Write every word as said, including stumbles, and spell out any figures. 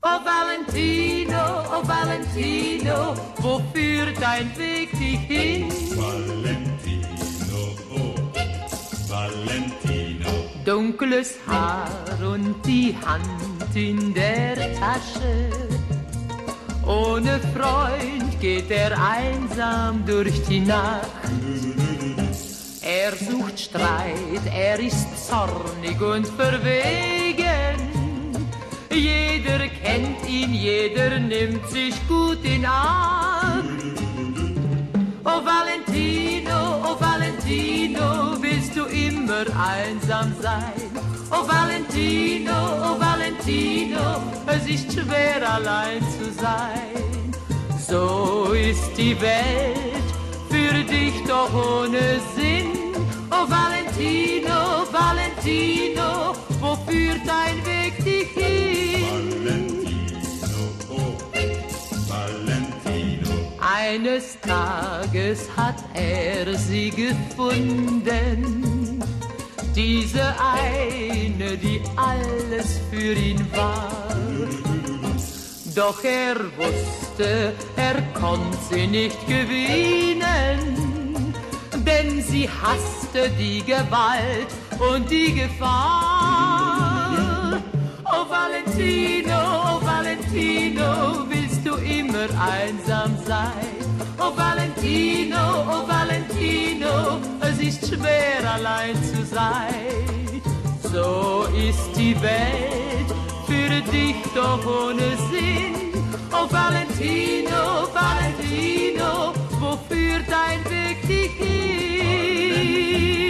Oh Valentino, oh Valentino, wo führt dein Weg dich hin? Valentino, oh, Valentino. Dunkles Haar und die Hand in der Tasche. Ohne Freund geht er einsam durch die Nacht. Er sucht Streit, er ist zornig und verwegen. Jeder kennt ihn, jeder nimmt sich gut in Acht. Oh Valentino, oh Valentino, willst du immer einsam sein? Oh Valentino, oh Valentino, es ist schwer allein zu sein. So ist die Welt für dich doch ohne Sinn. Oh Valentino, Valentino, wo führt dein Weg dich hin? Valentino, oh, Valentino. Eines Tages hat er sie gefunden, diese eine, die alles für ihn war. Doch er wusste, er konnte sie nicht gewinnen, denn sie hasste die Gewalt und die Gefahr. Oh Valentino, oh Valentino, willst du immer einsam sein? Oh Valentino, oh Valentino, es ist schwer allein zu sein. So ist die Welt für dich doch ohne Sinn. Oh Valentino, Valentino, wo führt dein Weg dich hin?